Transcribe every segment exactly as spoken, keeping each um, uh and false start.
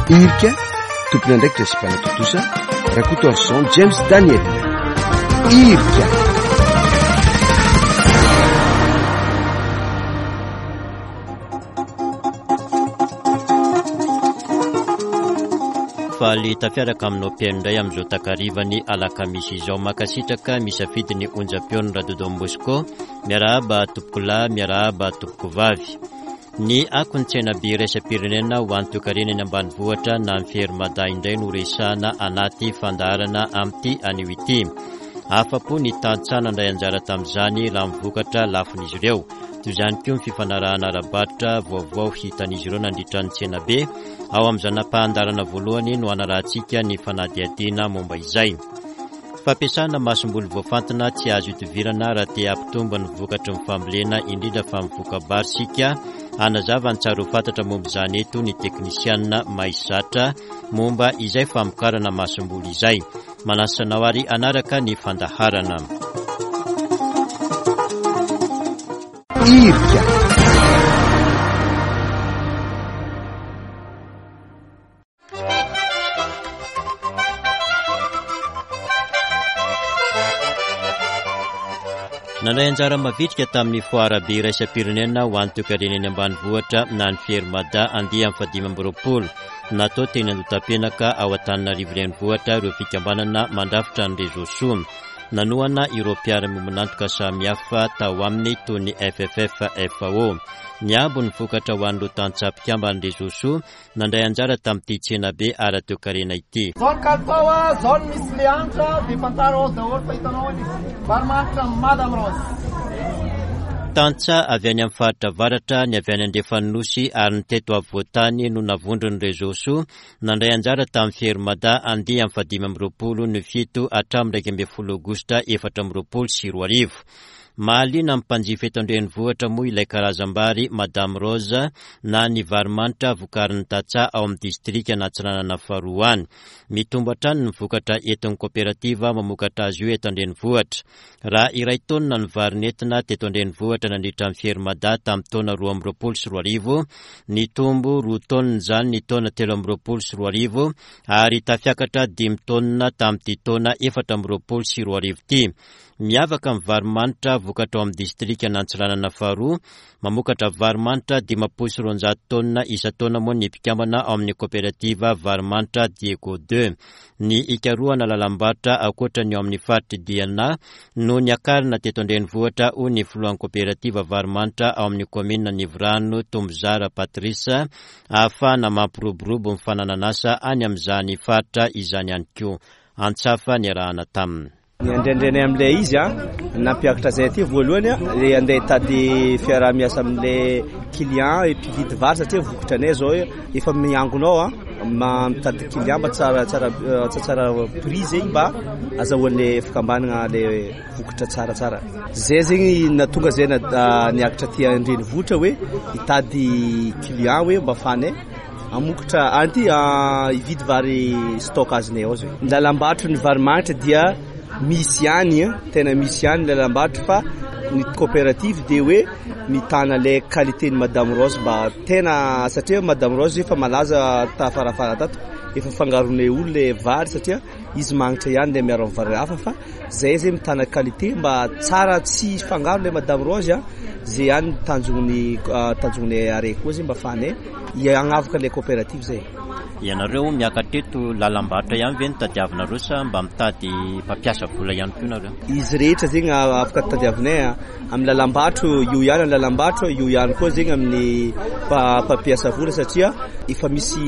irika tompony andraikitra sy mpanatotosa rakotorson James Daniel irika faly tafiaraka aminao mpiaindray amin'izao takarivany alakamisy izao makasitraka misafidy ny onjam-peony Radodo Mosco miarahaba tompoko lahy miarahaba tompoko vavy ny akontsena-by iraisam-pirenena ho an'ny toekarenany ambanivohitra na ny Fermada indray no resahana anaty fandaharana amin'ity anio ity afa-po ny tantsana indray anjara tamin'izany laha mivokatra lafin'izy ireo toy izany koa ny fifanarahana ara-barotra vaovao hitan'izy ireo nandritra ny tsena be ao amin'izanam-pahandarana voalohany no anarahantsika ny fanadihadiana momba izay fampiasana masom-boly voafantina tsy azo itovirana raha te hampitombo ny vokatry ny fambolena indrindra fa mivoaka bary sika anazava ny tsara ho fantatra momba izany eto ny teknisianina maizatra momba izay famokarana masom-boly izay manasanao ary anaraka ny fandaharana irika nanay anjara mavitrika tamin'ny foara be iraisam-pirenena ho an'ny toekarenany ambanivohitra na ny Fermada andeha amin'ny fadimy amby roapolo natao teny andotam-penaka ao Antananarivo renivohitra ireo fikambanana mandrafitra ny réseau soa nanoana ireo mpiara-mombonantoka samihafa tao amin'ny tony F F F F A O ny abo ny vokatra ho an'ireo tantsampikamba ny réseau soa nandray anjara tamin'ity tsena be ara-toekarena ity zone kalitao a zone misy le anitra de fantaro ao daholo fa hitanao any varomanitra Madame Rose tantsa avy any amin'ny faritra varatra ny avy any Andefanosy ary ny teto avoatany no navondro ny réseau soa nandray anjara tamin'ny Fermada andeha amin'ny fadimy amby roapolo ny fito hatramin'ny iraika amby folo aogositra efatra amby roapolo sy roa arivo mahaliana mpanjifa eto an-drenivohitra moa ilay karazam-bary Madame Rose na ny varomanitra vokarin'ny tantsa ao amin'ny distrika natsinanana faharoa any mitombo hatrany ny vokatra eton'ny kooperativa mamokatra azy io eto an-drenivohitra raha iray taonina ny varinentina teto an-drenivohitra nandritra amin'ny Fermada tamin'ny taona roa amby roapolo sy roa arivo ny tombo roa taonina izany ny taona telo amby roapolo sy roa arivo ary tafiakatra dimy taonina tamin'ity taona efatra amby roapolo sy roa arivo ity miavaka amin'ny varomanitra vokatra ao amin'ny distrika nantsiranana faharoa mamokatra varomanitra dimampolo sy roanjato taonina isa-taona moa ny mpikambana ao amin'ny kooperativa varomanitra Diego deux ny ikaroana lalam-barotra akoatra ny ao amin'ny faritry Diana no ny akarina teto an-drenivohitra ho ny filohan'ny kooperativa varomanitra ao amin'ny komina Nivrano Tombozara Patrisa ahafahana mampiroborobo ny fanananasa any amin'izany faritra izany ihany koa antsafa ny arahana taminy ny andrendreny amin'ilay izy a nampiakatra zay aty voalohany a le andeha hitady fiaraha-miasa amin'ilay client mpividy vary satria vokatra anay zao efa miangonao a mitady client mba tsara tsara tsara prix zay mba azahoan'le fikambanana le vokatra tsara tsara zay zegny natonga zay niakatra ty an-drenivohitra hoe hitady client hoe mba fanay amokatra anty hividy vary stockazinay ao zay lalam-batro ny varomanitra dia misy ihany tena misy ihany lalam-barotra fa ny coopérative de hoe mitana le qualité ny Madame Rose mba tena satria Madame Rose efa malaza tafarafara tato efa fangaronay olo le vary satria izy magnitra ihany le miaro amin'ny vary hafa fa zay zay mitana qualité mba tsara tsy fangaro le Madame Rose a zay ihany tanjogny tanjogny are koa zay mba fanay hagnavaka le coopérative zay ianareo miakatra eto lalam-barotra ihany ve nitadiavinareo sa mba mitady mpampiasa vola ihany koa nareo izy rehetra zegny afaka tadiavinay amin'ny lalam-barotra io ihany amin'ny lalam-barotra io ihany koa zegny amin'ny mpampiasa vola satria efa misy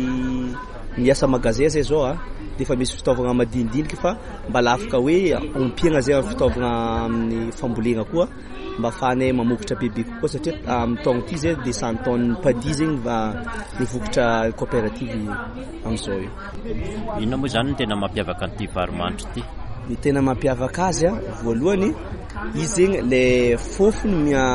miasa magazin zay zao a de efa misy fitaovagna madinidinika fa mba afaka hoe ompiagna zay amin'ny fitaovagna amin'ny fambolena koa mba fanay mamokatra bebe kokoa satria amin'ny taogno ity zay de cent tonnes padi zegny ny vokatra coopérative amin'izao io inona moa zany ny tena mampiavaka an'ity varomanitra ity ny tena mampiavaka azy a voalohany izy zegny le fofony mia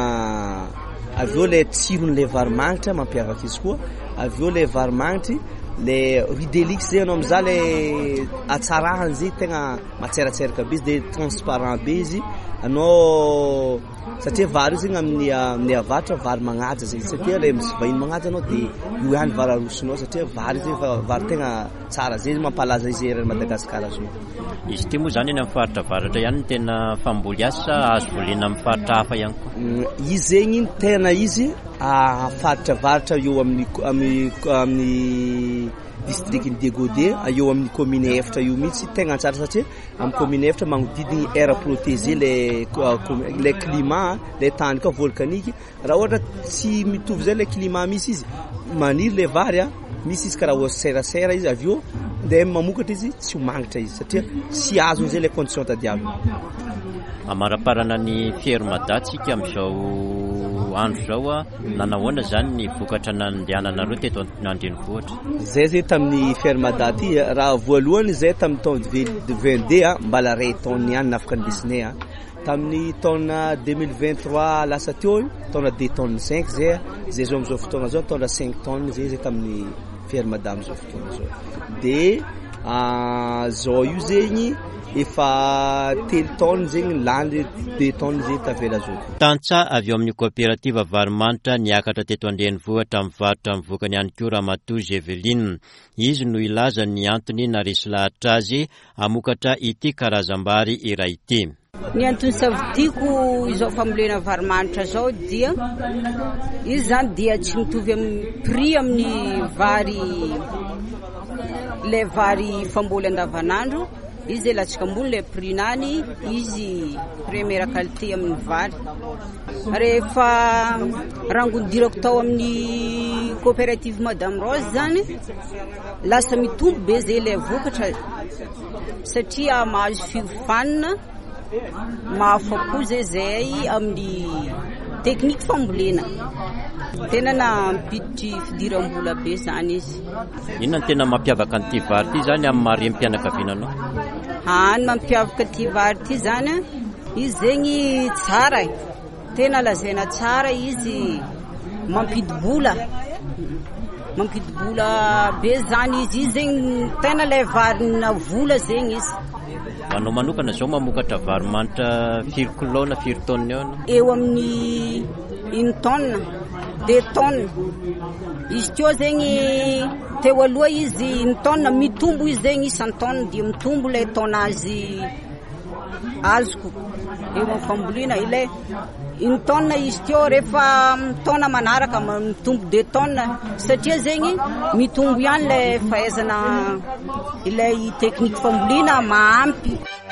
aveo le tsiron'le varomanitra mampiavaka izy koa aveo le varomanitra le riz delix zay anao amizay le atsarahany zay tegna matseratseraka be izy de transparent be izy anao satria vary io zegny amin'ny amin'ny avatra vary magnaja zegny satria le misy vahiny magnaja anao dia io ihany vary arosinao satria vary zegny vary tegna tsara zegny mampalaza izy ery Madagasikara zao. Izy ity moa zany eny amin'ny faritra avaratra ihany tena famboly asa azo volena amin'ny faritra hafa ihany koa. Izy zegny tena izy faritra avaratra eo amin'ny amin'ny amin'ny district Degode eo amin'ny commune efatra io mihitsy tegna tsara satria amin'ny commune efatra magnodidiny aire protégé le le climat le tany ka volcanique raha ohatra tsy mitovy zay le climat misy izy maniry le vary a misy izy karaha serasera izy avy eo ndeha mamokatra izy tsy ho mangitra izy satria tsy azony zay le condition tadiavina. Amaraparana ny fierimadatsika amin'izao andro zao a nanahoana zany ny vokatra nandehananareo teto an-drenivohitra? Zay zay tamin'ny fierimadaty raha voalohany zay tamin'ny taona vingt deux a mbala ray taona ihany nafaka ndesinay a tamin'ny taona deux mille vingt trois lasa teo taona deux tonnes cinq zay zay zao am'izao fotoana zao taona cinq tonnes zay zay tamin'ny fierimada am'izao fotoana zao de zao io zegny efa telo tonnes zegny lany deux tonnes zegny tavela zao. Tantsa avy eo amin'ny coopérative varomanitra niakatra teto an-drenivohitra mivarotra mivokany ihany koa Ramatoa Zeveline. Izy no ilaza ny antony narisy lahatra azy hamokatra ity karazam-bary iray ity. Ny antony savidiako izao fambolena varomanitra zao dia izy zany dia tsy mitovy amin'ny prix amin'ny vary le vary famboly andavanandro. Izy latsika ambony le prix nany izy première qualité amin'ny vary. Rehefa rangondirako tao amin'ny coopérative Madame Rose zany lasa mitombo be zay le vokatra satria mahazo fihofanina mahafapo zay zay amin'ny teknika fambolena tena nampiditry fidiram-bola be zany izy. Inona tena mampiavaka an'ity vary ity zany amin'ny marem-pianakavinanao? Any mampiavaka ity vary ity zany izy zegny tsara tena lazaina tsara izy mampidibola mampidibola be zany izy izy zegny tena le vary na vola zegny izy. Anao manokana zao mamokatra vary manitra firy kilao na firy tonne eo? Eo amin'ny une tonne deux tonnes izy teo zegny teo aloha izy une tonne mitombo izy zegny isan tonne dia mitombo le tonnazy azoko eo amin'ny fambolena ile une tonne izy teo rehefa tonne manaraka mitombo deux tonnes satria zegny mitombo ihany le fahaizana ilay teknika fambolena mahampy.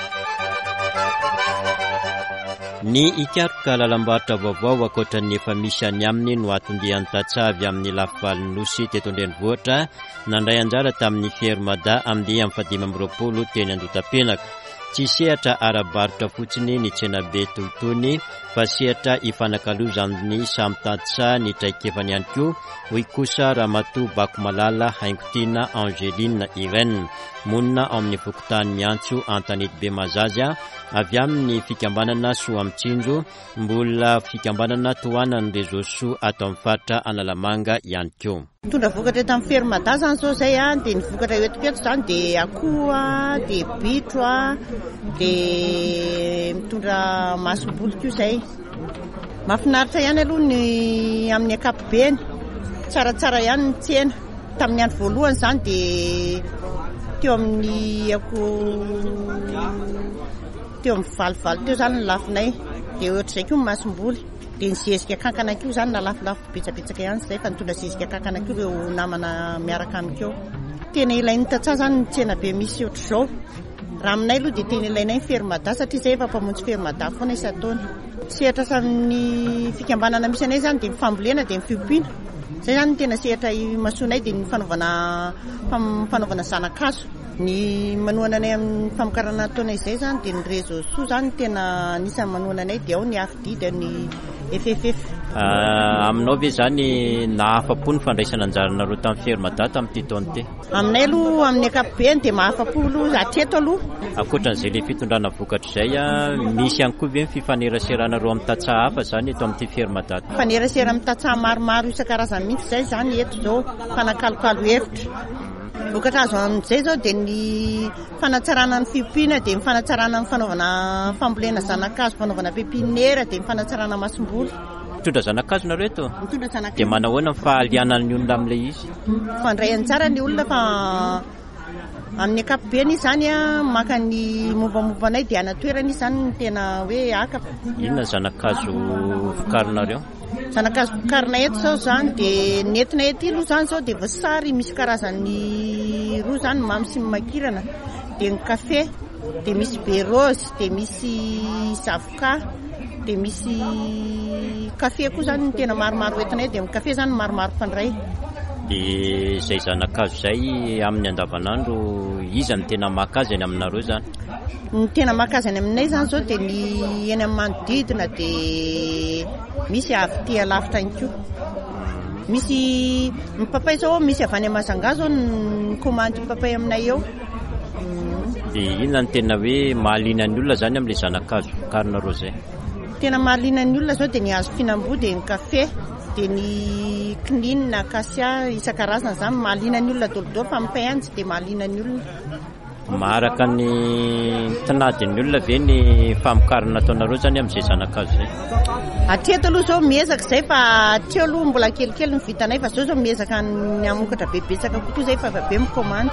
Ny ikaroka lalam-barotra vaovao ankoatran'ny efa misy any aminy no atondian'ny Tatsavy amin'ny lafivalin'ny nosy teto an-drenivohitra nandray anjara tamin'ny fierimada amin'ny amin'ny fadimy amby roapolo teny Andotapenaka. Tsy sehatra ara-barotra fotsiny ny tsenabe tontony fa sehatra ifanakalozan'ny samy Tatsa ny traikefany ihany koa hoy kosa Ramatoa Bakomalala Haingotiana Angeline Irene monina ao amin'ny fokotany miantso Antanety Bemazazya avy amin'ny fikambanana Soa Mitsinjo mbola fikambanana tohanan'ny réseau Soa ato amin'ny faritra Analamanga ihany koa. Mitondra vokatra eto amin'ny fierimada zany zao zay a dia ny vokatra etoketo zany dia akoho a dia bitro a dia mitondra masom-boly koa zay. Mahafinaritra ihany aloha ny amin'ny ankapobeny tsaratsara ihany ny tsena tamin'ny andro voalohany zany dia teo amin'ny akoho teo amin'ny valivalo teo zany ny lafinay dia ohatr'izay koa ny masom-boly dia ny zezika kankana koa zany na lafilafo betsabetsaka ihany zay fa nitondra zezika kankana koa ireo namana miaraka amikeo. Tena ilain'ny Tatsa zany ny tsena be misy ohatr'izao raha aminay aloha dia tena ilainay ny fierimada satria zay efa mpamonjy fierimada foana isan-taona. Sehatra amin'ny fikambanana misy anay zany dia ny fambolena dia ny fiompiana zay zany tena sehatra masoanay dia ny fanaovana fanaovana zanakazo ny manoana anay amin'ny famokarana taona izay zany dia ny réseau Soa zany tena anisany manoana anay dia ao ny A F D dia ny F F F. Aminao ve zany nahafapo ny fandraisana anjaranareo tamin'ny fierimada tamin'ity taona ity? Aminay aloha amin'ny ankapobeny dia mahafapo aloha hatreto aloha. Ankoatran'izay le fitondrana vokatra izay misy ihany koa ve ny fifaneraseranareo amin'ny Tatsa hafa zany eto amin'ity fierimada? Fanerasera amin'ny Tatsa maromaro isan-karazany mihitsy zay zany eto zao fanakalokalo hevitra. vokatra azo amin'izay zao dia ny fanatsarana ny fiompiana dia ny fanatsarana ny fanaovana fambolena zanakazo fanaovana pépinière dia ny fanatsarana masom-boly. Mitondra zanakazo nareo eto? Mitondra zanakazo. Dia manahoana ny fahalianany olona amin'ilay izy? Fandray antsara ny olona fa amin'ny ankapobeny izy zany a maka ny mombamombanay dia anatoerana izy zany ny tena hoe aka. Inona zanakazo vokarinareo? Zanakazo vokarina eto zao zany dia nentina ety aloha zany zao dia voasary misy karazany roa zany mamy sy makirana dia ny kafe dia misy berose dia misy zavoka dia misy kafe koa zany ny tena maromaro entinay dia ny kafe zany maromaro fandray. Dia izay zanakazo izay amin'ny andavanandro iza ny tena makazy any aminareo zany? Ny tena makazy any aminay zany zao dia ny eny amin'ny manodidina dia misy avy tia lavitra ihany koa. Misy ny papay zao misy avy any Masanga zao ny komandy papay aminay eo. Dia inona ny tena hoe mahaliana ny olona zany amin'ilay zanakazo vokarinareo izay? Tena mahaliana ny olona zao dia ny hazo fihinam-boa dia ny kafe dia ny kininina kasia isan-karazana zany mahaliana ny olona dolodolo fa mipay antsy dia mahaliana ny olona. Maharaka ny tinadin'ny olona ve ny famokarana ataonareo zany amin'izay zanakazo izay? Atreto aloha zao miezaka izay fa atreo aloha mbola kelikely ny vitanay fa zao zao miezaka ny amokatra bebetsaka kokoa izay fa be mikomandy.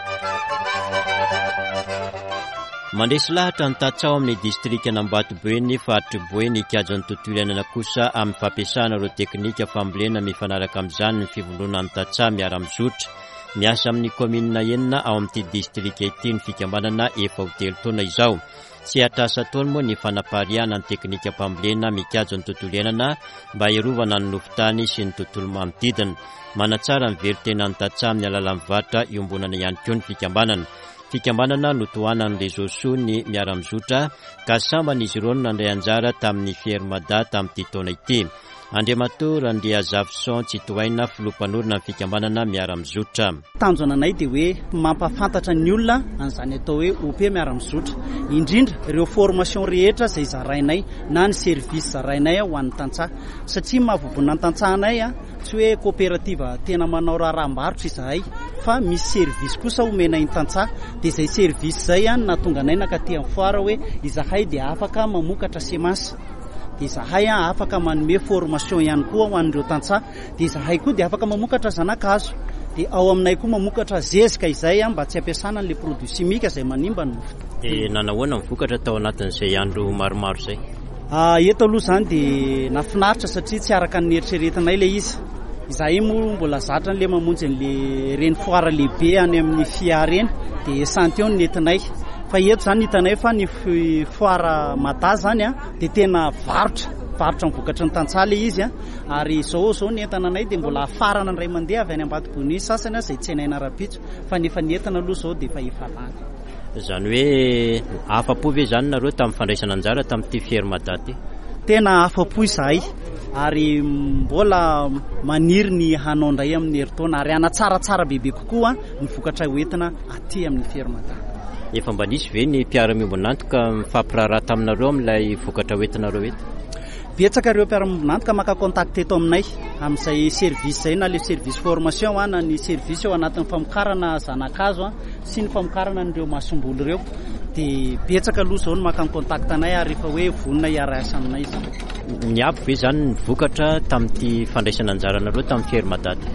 Mandresy lahatra ny tatsao amin'ny distrika Ambatobe faritry Boeny ikajy ny tontolo iainana kosa amin'ny fampiasana ireo teknika fambolena mifanaraka amin'izany ny fivondrona ny tatsa miara-mizotra. Miasa amin'ny komina enina ao amin'ity distrika ity ny fikambanana efa ho telo taona izao. Tsy atrasa taona moa ny fanapariana ny teknika fambolena mikajy ny tontolo iainana mba hiarovana ny nofotany sy ny tontolo manodidina. Manatsara ny veritena ny tatsa amin'ny alalan'ny vatra iombonana ihany koa ny fikambanana. Fikambanana notohanan'ny réseau so ny miara-mizotra ka samban'izy ireo nandray anjara tamin'ny Fiermada tamin'ity taona ity. Andriamator Andrea Zavson tsy tohaina filompanorina ny fikambanana miara-mizotra. Tanjonanay dia hoe mampafantatra ny olona an'izany atao hoe O P miara-mizotra. Indrindra ireo formation rehetra izay zarainay na ny service zarainay ho an'ny tantsaha. Satria mahavovona ny tantsahanay tsy hoe coopérative tena manao raharam-barotra izahay fa misy service kosa omenay ny tantsaha dia izay service izay nahatonga anay nakaty amin'ny foara hoe izahay dia afaka mamokatra semence. Dia izahay afaka manome formation ihany koa ho an'ireo tantsaha dia izahay koa dia afaka mamokatra zanakazo dia ao aminay koa mamokatra zezika izay mba tsy ampiasana an'ilay produit chimique izay manimba ny nofo. Dia nanahoana ny vokatra tao anatin'izay andro maromaro izay? Eto aloha zany dia nafinaritra satria tsy araka ny eritreretinay ilay izy. Izahay moa mbola zatra n'ilay mamonjy an'ilay reny foara lehibe any amin'ny Fia reny dia santy eo ny nentinay. Fa eto zany hitanay fa ny foara Mada zany dia tena varotra varotra ny vokatra ny tantsaha ilay izy ary izao zao ny entana anay dia mbola afarana indray mandeha avy any Ambatobe sasany izay tsy hainay ara-pitso fa nefa ny entana aloha zao dia fa efa lany. Izany hoe afa-po ve zany nareo tamin'ny fandraisana anjara tamin'ity Fiermada ty? Tena afa-po izahay ary mbola maniry ny hanao indray amin'ny herintaona ary hanatsaratsara bebe kokoa ny vokatra hoentina aty amin'ny Fiermada. Efa mba nisy ve ny mpiara-miombonantoka mifampiraharaha taminareo amin'ilay vokatra hoentinareo eto? Betsaka ireo mpiara-miombonantoka maka contact eto aminay amin'izay service izay na le service formation na ny service ao anatin'ny famokarana zanakazo sy ny famokarana n'ireo masom-boly ireo dia betsaka aloha izao no maka ny contact anay ary efa hoe vonona hiara-asa aminay izany. Niampy ve zany ny vokatra tamin'ity fandraisana anjaranareo tamin'ny Fiermada ty?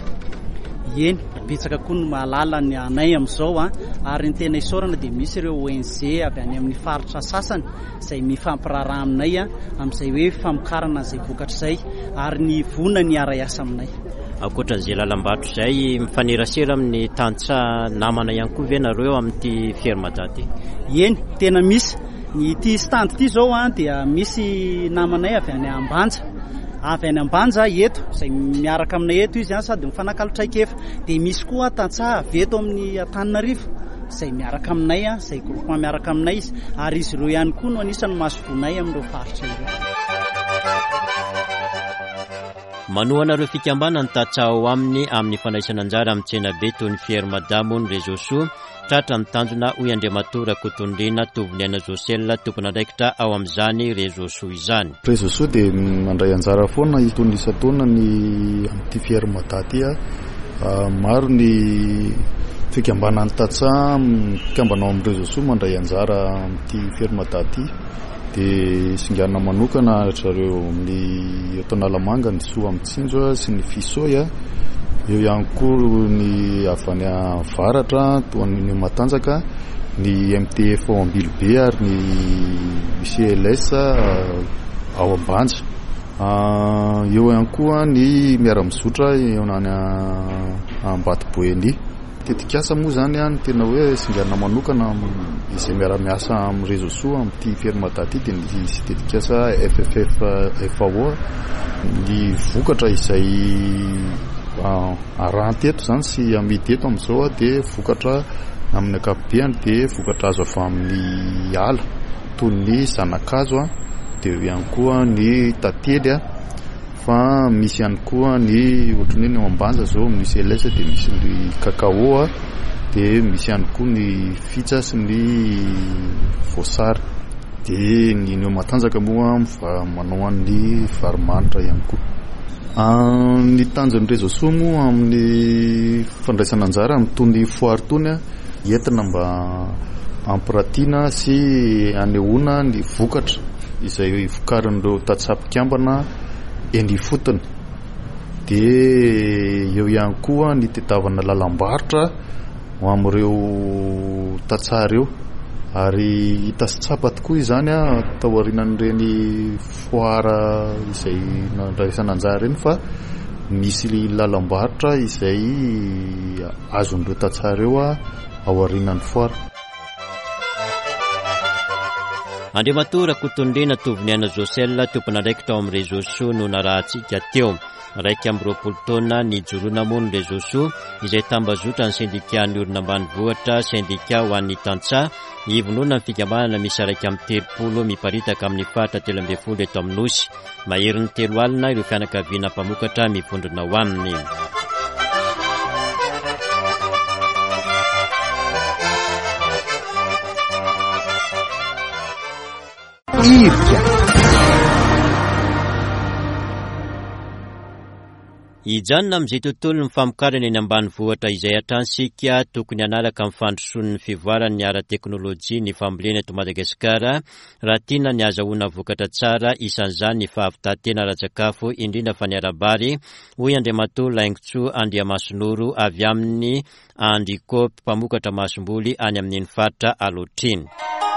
Eny, betsaka koa no mahalala ny anay amin'izao ary ny tena isaorana dia misy ireo O N G avy any amin'ny faritra sasany izay mifampiraharaha aminay amin'izay hoe famokarana izay vokatra izay ary ny vonona ny hiara-asa aminay. Ankoatran'izay lalam-barotra izay mifanerasera amin'ny tantsaha namana ihany koa ve nareo amin'ity Fiermada ty? Eny, tena misy. Ny ity stand ity zao dia misy namanay avy any Ambanja. Avy any Ambanja eto izay miaraka aminay eto izy sady mifanakalotraikefa dia misy koa tantsaha avy eto amin'ny Antananarivo izay miaraka aminay izay groupement miaraka aminay izy ary izy ireo ihany koa no anisany masovonay amin'ireo faritra ireo. Manohana ireo fikambana ny tatsaha ao aminy amin'ny fandraisana anjara amin'ny tsena be toy ny Fiermada moa ny réseau so tratra mitanjona hoy Andriamator Kotondrina Tovoniaina Josel tompona andraikitra ao amin'izany réseau so izany. Réseau so dia mandray anjara foana itony isan-taona ny amin'ity Fiermada ty maro ny fikambanany Tatsa mikambanao amin'ny réseaux sociaux mandray anjara amin'ity fermata ty dia singana manokana zareo amin'ny Tonalamanga ny Soa Mitsinjo sy ny Fisoya eo ihany koa ny avy any avaratra toa ny Matanjaka ny M T F ao Ambilobe ary ny C L S ao Ambanja eo ihany koa ny miara-mizotra eo any Ambatoboeny tetikasa moa zany any tena hoe singana manokana izay miara-miasa amin'ny réseaux sociaux amin'ity fermata ty dia ny tetikasa F F F F A O ny vokatra izay aranty eto zany sy amidy eto amin'izao dia vokatra amin'ny ankapobeny dia vokatra azo avy amin'ny ala toy ny zanakazo dia eo ihany koa ny tately fa misy ihany koa ny ohatrany ny Ambanja zao misy L S dia misy ny kakao dia misy ihany koa ny fitsa sy ny voasary dia ny ny Matanjaka moa manao ny varomanitra ihany koa. Ny tanjon'ny réseaux sociaux moa amin'ny fandraisana anjara amin'itony foire tony entina mba ampiratiana sy anehoana ny vokatra izay vokarin'ireo Tatsapikambana eny fotony dia eo ihany koa ny tetavana lalam-barotra ho amin'ireo Tatsareo ary hita sy tsapa tokoa izany tao aorianan'ireny foire izay nandraisana anjara reny fa misy lalam-barotra izay azon'ireo Tatsareo ao aorianan'ny foire. Andriamatora Kotondrena Toviniana Josel tompona raiky tao amin'ny réseaux sociaux no narahantsika teo raiky amin'ny roapolo taona ny joroana moa ny réseaux sociaux izay tambazotra ny syndicat ny olona ambanivohitra syndicat ho an'ny Tantsa ivonona ny fikambanana misy araiky amin'ny telopolo miparitaka amin'ny faritra telo ambin'ny folo eto amin'ny nosy maherin'ny telo alina ireo fianakaviana mpamokatra mivondrona ho aminy. Irka ijanona amin'izay tontolo ny famokarana eny ambanivohitra izay atransika tokony hanaraka amin'ny fandrosoan'ny fivoarany ara-teknôlôjia ny fambolena eto Madagasikara raha tiana ny azahoana vokatra tsara isan'izany ny fahavitatena ara-tsakafo indrindra fa ny arabary hoy Andriamatoa Laingotsoa Andriamasinoro avy amin'ny Andikôpy mpamokatra masomboly any amin'ny faritra Alotriny.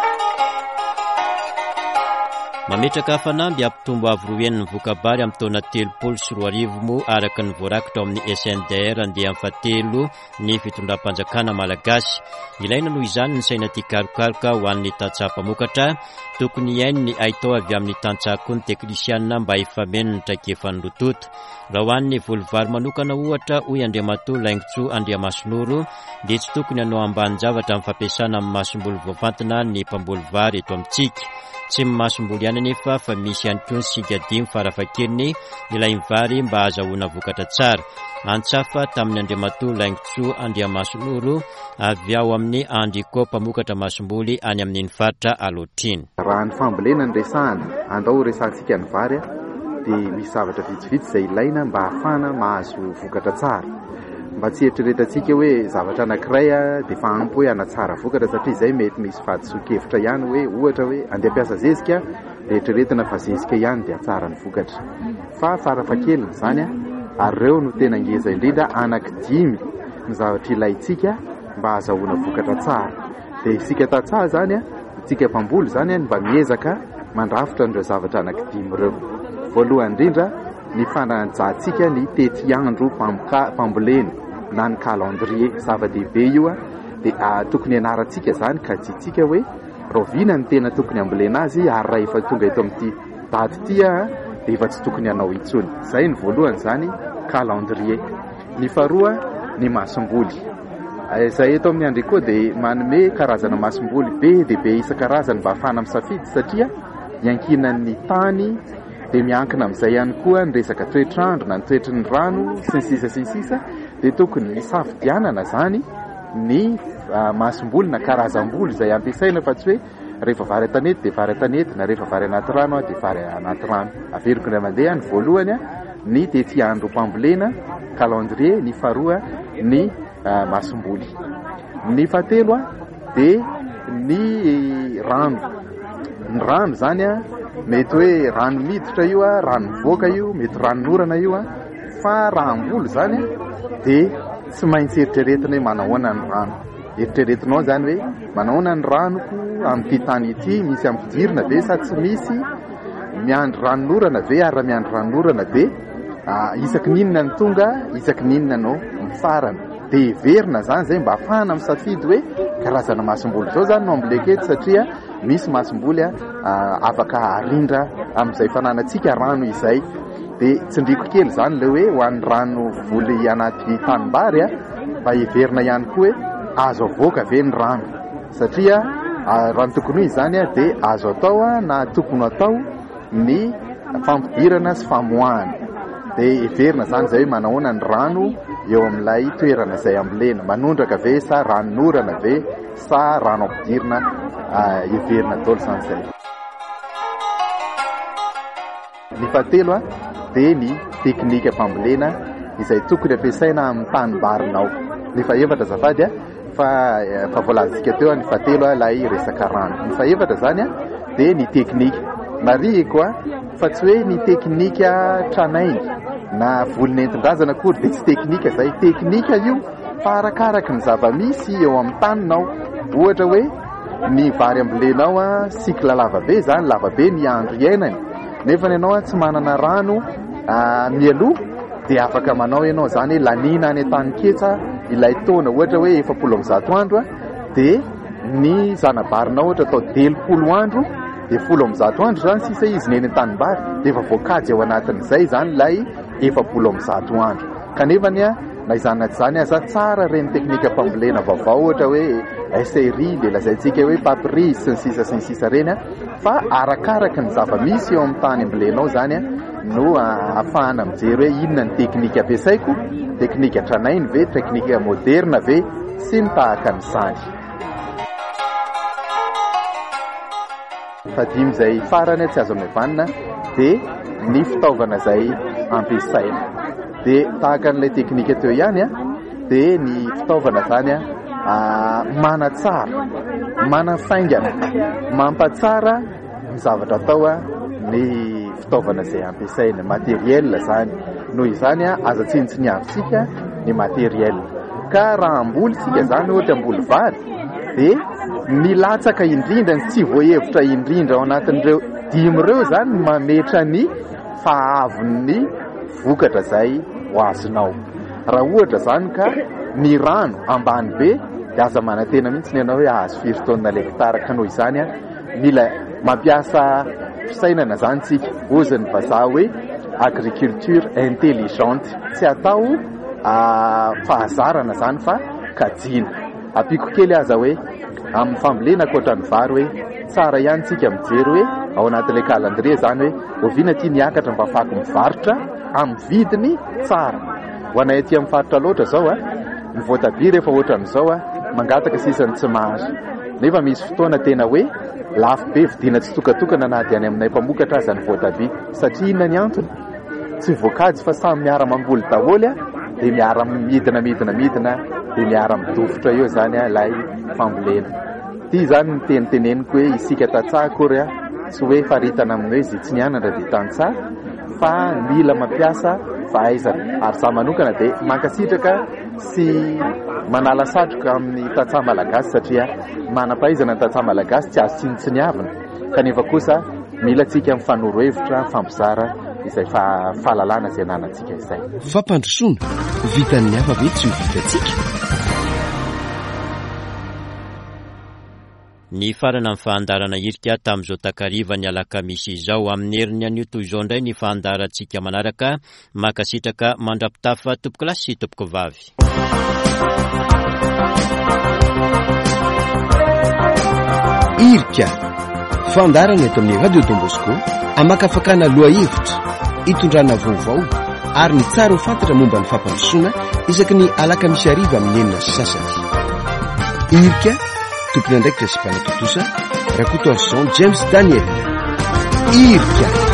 Mametraka hafanamby ampitombo avy roa enina ny vokabary amin'ny taona telopolo sy roa arivo moa araka ny voarakitra amin'ny S N D R andeha amin'ny fahatelo ny fitondram-panjakana malagasy. Ilaina noho izany ny saina tia karokaroka ho an'ny Tatsapamokatra tokony iainy ny aitao avy amin'ny tantsako ny teknisianina mba hifameno ny traikefan'ny rototo. Raha ho an'ny volovary manokana ohatra hoy Andriamatoa Laingotsoa Andriamasinoro dia tsy tokony hanao ambany zavatra amin'ny fampiasana amin'ny masomboly voafantina ny mpamboly vary eto amintsika. Tsy masomboly ihany anefa fa misy ihany koa ny sigadimy farafakeliny ilay vary mba azahoana vokatra tsara. Antsafa tamin'ny Andriamatoa Laingotsoa Andriamasinoro avy ao amin'ny Andikôpy mpamokatra masomboly any amin'ny faritra Alotriny. Raha ny fambolena ny resahana andao resahantsika ny vary dia misy zavatra vitsivitsy izay ilaina mba hahafana mahazo vokatra tsara. Mba tsy eritreretantsika hoe zavatra anankiray dia fa ampy hoe hanatsara vokatra satria izay mety misy fahadiso-kevitra ihany hoe ohatra hoe andeha hampiasa zezika dia eritreretina fa zezika ihany dia hatsara ny vokatra. Fa farafakeliny izany ary ireo no tena ngeza indrindra anankidimy ny zavatra ilaintsika mba hahazahoana vokatra tsara. Dia isika Tatsa zany isika mpamboly zany mba miezaka mandrafitra an'ireo zavatra anankidimy ireo. Voalohany indrindra ny fanajantsika ny tety andro mpamboleny na ny calendrier zava-dehibe io dia tokony anarantsika zany ka tsitsika hoe rovina ny tena tokony ambolena azy ary raha efa tonga eto amin'ity daty ity dia efa tsy tokony hanao intsony. Izay ny voalohany zany calendrier. Ny faharoa ny masomboly. Izay eto amin'ny andriko dia manome karazana masomboly be dia be isan-karazany mba hafana misafidy satria iankinan'ny tany dia miankina amin'izay ihany koa ny resaka toetr'andro na ny toetry ny rano sy ny sisa sy ny sisa dia tokony hisafidianana zany ny masomboly na karazam-boly izay ampiasaina fa tsy hoe rehefa vary atanety dia vary atanety na rehefa vary anaty rano dia vary anaty rano. Averiko ny mandeha ny voalohany ny tety andro mpambolena calendrier, ny faharoa ny masomboly. Ny fahatelo a dia ny rano. Ny rano zany a mety hoe rano miditra io a, rano mivoaka io, mety ranonorana io a, fa raha ambolo zany a dia tsy maintsy eritreretina hoe manahoana ny rano. Eritreretinao zany hoe manahoana ny ranoko amin'ity tany ity, misy ampidirina ve sa tsy misy, miandry ranonorana ve ary miandry ranonorana dia isaky ninona ny tonga, isaky ninona no mifarana. Dia verina zany zay mba ahafahana misafidy hoe karazana masomboly zao zany no ambileketo, satria misy masomboly a afaka arindra amin'izay fananantsika rano izay. Dia tsindriko kely zany le hoe ho an'ny rano voly anaty tanimbary a mba heverina ihany koa hoe azo avoaka ve ny rano, satria raha ny tokony izy zany a dia azo atao a na tokony atao ny fampidirana sy famoahana. Dia heverina zany zay hoe manahoana ny rano eo amin'ilay toerana izay ambolena, manondraka ve sa ranonorana ve sa rano ampidirina, heverina daholo zany zay. Ny fahatelo a dia ny teknika fambolena izay tokony ampiasaina amin'ny tanimbarinao. Ny fahaefatra zafady a fa fa voalazika teo ny fahatelo a ilay resaka rano. Ny fahaefatra zany a dia ny teknika marihiko a fa tsy hoe ny teknika tranainy na volonentin-drazana akory dia tsy teknika zay. Teknika io fa arakaraka ny zava-misy eo amin'ny taninao. Ohatra hoe ny vary ambolenao a sikla lava be zany, lava be ny andro iainany, nefa ianao a tsy manana rano mialoha dia afaka manao ianao zany hoe lanina any an-tany ketsa ilay taona, ohatra hoe efapolo amby zato andro a, dia ny zanabarinao ohatra atao telopolo andro, dia folo amby zato andro zany sisa izy neny an-tanimbary, dia efa voakajy ao anatin'izay zany ilay efapolo amby zato andro. Kanefa ny a na izany na tsy izany aza tsara reny teknika fambolena vaovao, ohatra hoe esserie dia lazaintsika hoe paprise sy ny sisa sy ny sisa reny a, fa arakaraka ny zava-misy eo amin'ny tany ambolenao zany a no ahafahana mijery hoe inona ny teknika ampiasaiko, teknika tranainy ve, teknika moderna ve sy ny tahaka n'izany. Fadimy izay farany tsy azo amevanina dia ny fitaovana izay ampiasaina. Dia tahaka n'ilay teknika teo ihany a dia ny fitaovana zany a manatsara, manafaingana, mampatsara ny zavatra atao a ny fitaovana izay ampiasaina, materiel zany. Noho izany a aza tsinitsiniavitsika ny materiel. Ka raha amboly sika zany ohatra amboly vary dia ny latsaka indrindra ny tsy voahevitra indrindra ao anatin'ireo dimy ireo zany mametra ny fahavon'ny vokatra zay ho azonao. Raha ohatra zany ka ny rano ambany be dia aza manantena mihitsy ny ianao hoe ahazo firy taonina lektara. Ka noho izany a mila mampiasa fisainana zany tsika, ozan'ny vazaha hoe agriculture intelligente, tsy atao fahazarana zany fa kajiana. Ampiko kely aza hoe amin'ny fambolena ankoatra ny vary hoe tsara ihany tsika mijery hoe ao anatin'ilay calendrier zany hoe oviana ity niakatra mba afaka mivarotra amin'ny vidiny tsara. Ho anay aty amin'ny faritra loatra zao a ny voatabia rehefa ohatran'izao a mangataka sisany tsy mahazo, nefa misy fotoana tena hoe lafo be vidiana tsy tokatokana na dia any aminay mpamokatra aza ny voatabia, satria inona ny antony? Tsy voakajy fa samy miara mamboly daholo a dia miara midina midina midina dia miara midofotra eo zany a ilay fambolena. Ity zany ny teniteneniko hoe isika tantsaha akory a tsy hoe faritana amin'ny hoe zitsy ny anatra dia tantsaha, fa mila mampiasa fahaizana. Ary za manokana dia mankasitraka sy manala satroka amin'ny tantsaha malagasy satria manam-pahaizana ny tantsaha malagasy tsy azo tsinitsiniavina, kanefa kosa mila tsika mifanoro hevitra, fampizara izay fahalalana izay nanantsika izay. Fampandrosoana vitan'ny hafa ve tsy ho vitantsika? Ny farana amin'ny fahandarana irika tamin'izao takariva ny alakamisy izao. Amin'ny herin'ny anio toy izao indray ny fahandarantsika manaraka, makasitraka mandrapitafa tompoko lahy sy tompoko vavy. Irika fandarana eto amin'ny radio Don Bosco, amakafakana loha hevitra, itondrana vaovao ary ny tsara ho fantatra momba ny fampandrosoana isaky ny alakamisy ariva amin'ny enina sy sasany. Irika tompony andraikitra sy mpanatotosa Rakoto Arson James Daniel. Irika